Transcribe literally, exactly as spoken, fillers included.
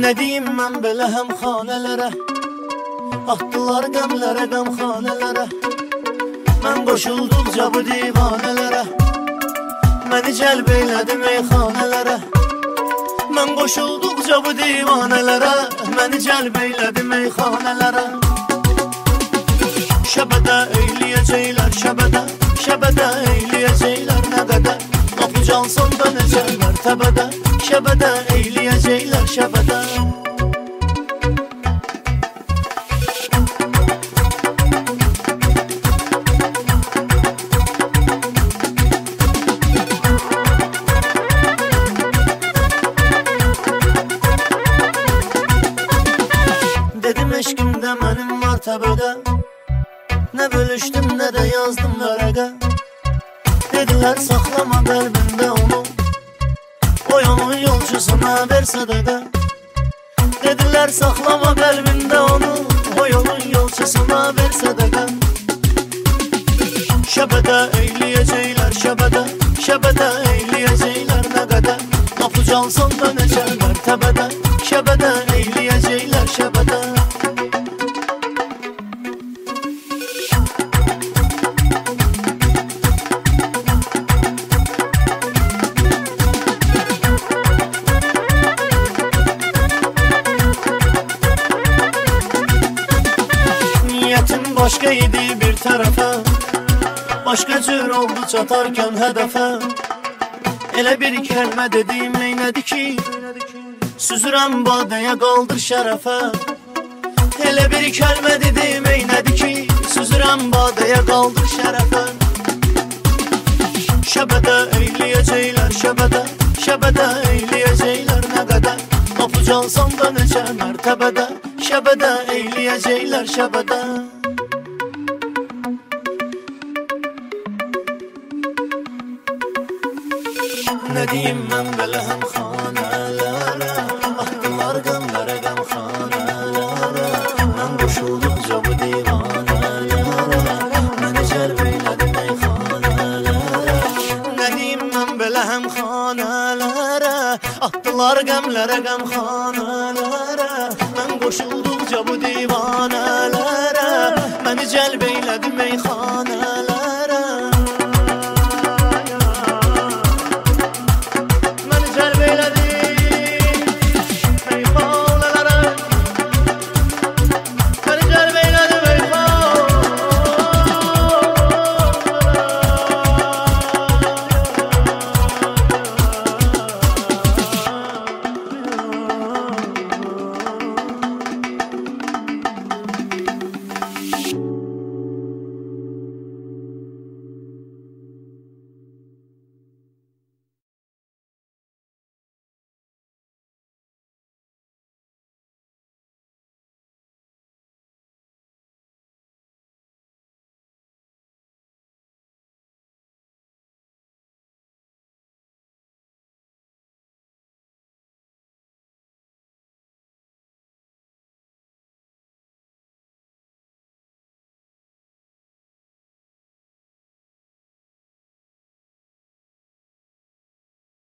Nə deyim mən belə həmxanələrə, atdılar qəmlərə, qəmxanələrə. Mən qoşulduqca bu divanələrə, məni cəlb eylədi meyxanələrə. Mən qoşulduqca bu divanələrə, məni cəlb eylədi meyxanələrə. Şəbədə eyləyəcəklər, şəbədə, şəbədə eyləyəcəklər nə qədər. Qapı cansın dönəcəklər təbədə, şəbədə eyləyəcəklər, şəbədə. Dedim eşqimdə mənim var təbədə, nə bölüşdüm nə də yazdım vərəqə. Dedilər saxlama qəlbində onu, o yolun yolcusuna ver sədəqə. Dedilər saxlama qəlbində onu, o yolun yolcusuna ver sədəqə. Şəbədə eyləyəcəklər, şəbədə, şəbədə eyləyəcəklər nə qədər. Qapı cansın dönəcəklər təbədə, şəbədə eyləyəcəklər, şəbədə. Niyyətim başqa idi bir tərəfə, başqa cür oldu çatarkən hədəfə. Elə bir kəlmə dedim neynədi ki, süzürəm badəyə qaldır şərəfə. Elə bir kəlmə dedim neynədi ki, süzürəm badəyə qaldır şərəfə. Şəbədə eyləyəcəklər, şəbədə, şəbədə eyləyəcəklər nə qədər. Qapı cansın dönəcəklər təbədə, şəbədə eyləyəcəklər, şəbədə. Nə deyim mən belə həmxanələrə, atdılar qəmlərə, qəmxanələrə. Mən qoşulduqca bu divanələrə, məni cəlb eylədi meyxanələrə. Nə deyim mən belə həmxanələrə, atdılar qəmlərə, qəmxanələrə. Mən qoşulduqca bu divanələrə, məni cəlb eylədi meyxanələrə.